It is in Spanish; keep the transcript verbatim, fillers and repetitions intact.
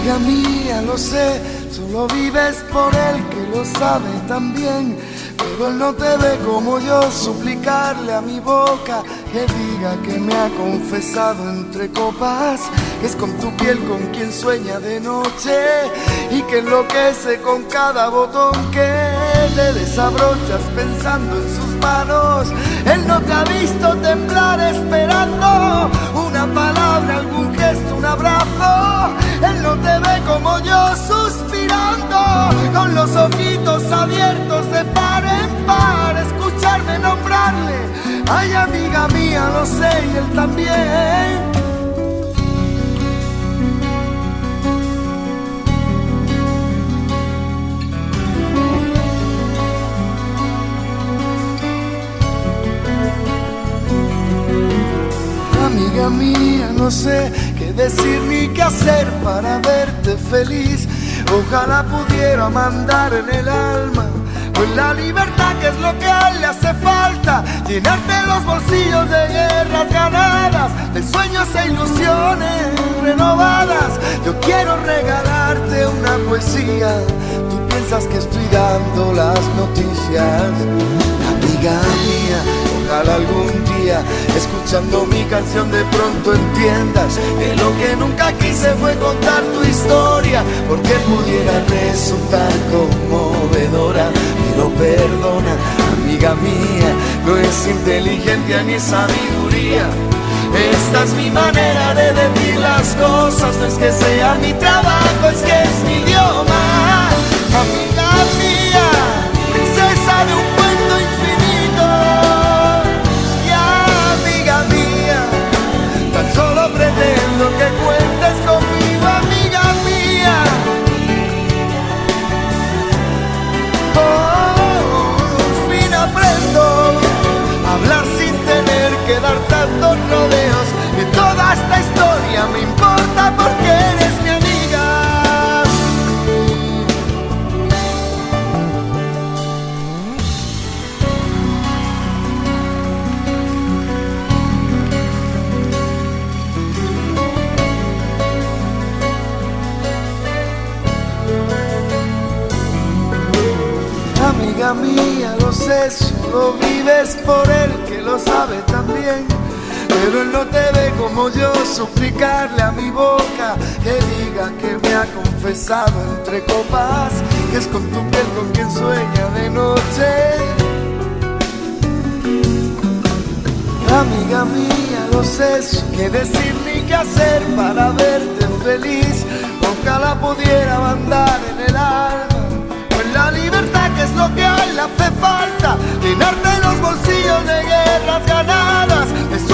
Amiga mía, lo sé, solo vives por él que lo sabe también. Pero él no te ve como yo, suplicarle a mi boca que diga que me ha confesado entre copas, que es con tu piel con quien sueña de noche y que enloquece con cada botón que te desabrochas pensando en sus manos. Él no te ha visto temblar esperando una palabra, algún gesto, un abrazo. Él no te ve como yo suspirando con los ojitos abiertos de par en par, escucharme nombrarle. Ay, amiga mía, lo sé, y él también. Amiga mía, no sé qué decir ni qué hacer para verte feliz. Ojalá pudiera mandar en el alma o en la libertad, que es lo que a él le hace falta, llenarte los bolsillos de guerras ganadas, de sueños e ilusiones renovadas. Yo quiero regalarte una poesía, tú piensas que estoy dando las noticias. Amiga mía, ojalá algún día, escuchando mi canción, de pronto entiendas que lo que nunca quise fue contar tu historia, porque pudiera resultar conmovedora. Pero perdona, amiga mía, no es inteligencia ni sabiduría. Esta es mi manera de decir las cosas, no es que sea mi trabajo, es que es mi idioma. Amiga mía, se sabe un cuento infinito. Tan solo pretendo que cuentes conmigo, amiga mía. Oh, al fin aprendo a hablar sin tener que dar tantos rodeos. Y toda esta historia me importa porque eres mi amiga. Amiga mía, lo sé, solo vives por él que lo sabe también. Pero él no te ve como yo, suplicarle a mi boca que diga que me ha confesado entre copas, que es con tu piel con quien sueña de noche. Amiga mía, lo sé, qué decir ni qué hacer para verte feliz. Ojalá pudiera mandar en el alma la libertad, que es lo que a él le hace falta, llenarte los bolsillos de guerras ganadas, de